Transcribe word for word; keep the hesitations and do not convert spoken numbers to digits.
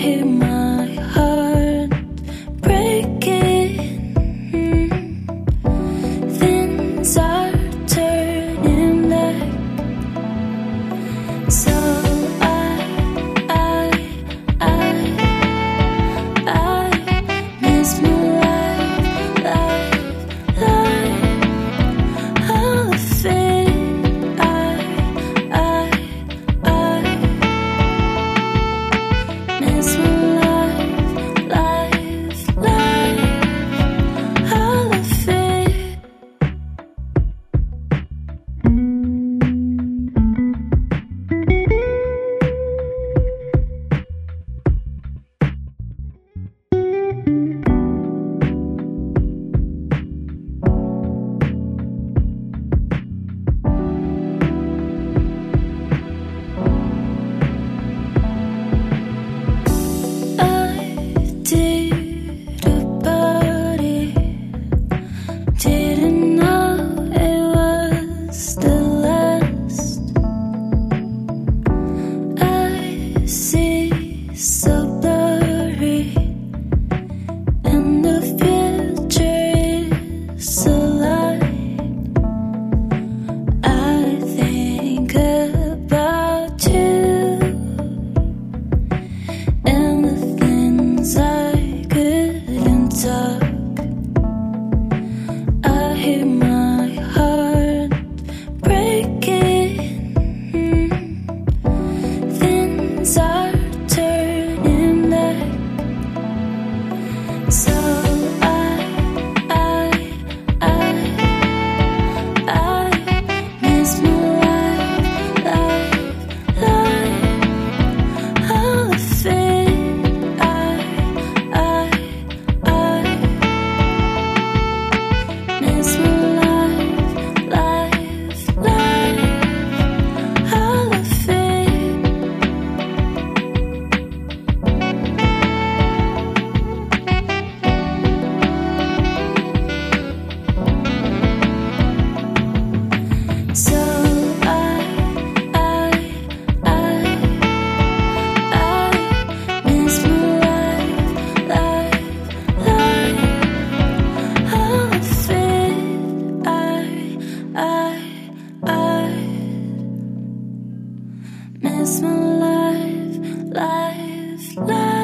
hear my heart breaking. Things are turning black. So I, I, I, I miss my life, life, life. All of it. I, I, I miss my life, life, life. All of it. I did about it. Didn't know it was the last. I see so blurry, and the future is so light. I think about you and the things I couldn't talk. I hear my heart breaking. Things are turning black. So I, I, I, I miss my life, life, life. All of it. I, I, I miss my life, life, life. All of it. So I, I, I, I miss my life, life, life. All of it. I, I, I miss my life, life, life.